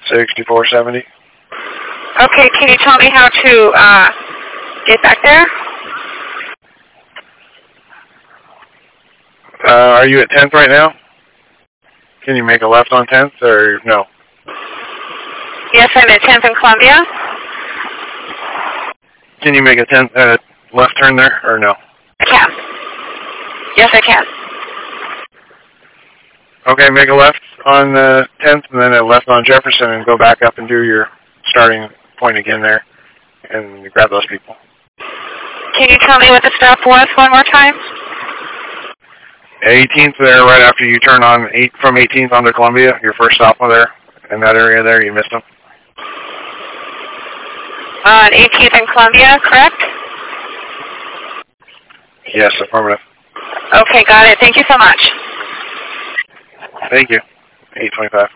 6470. Okay, can you tell me how to get back there? Are you at 10th right now? Can you make a left on 10th or no? Yes, I'm at 10th and Columbia. Can you make a 10th left turn there or no? I can. Yes, I can. Okay, make a left on 10th and then a left on Jefferson and go back up and do your starting point again there and grab those people. Can you tell me what the stop was one more time? 18th there, right after you turn on from 18th onto Columbia, your first stop there, in that area there, you missed them. On 18th and Columbia, correct? Yes, affirmative. Okay, got it. Thank you so much. Thank you. 825.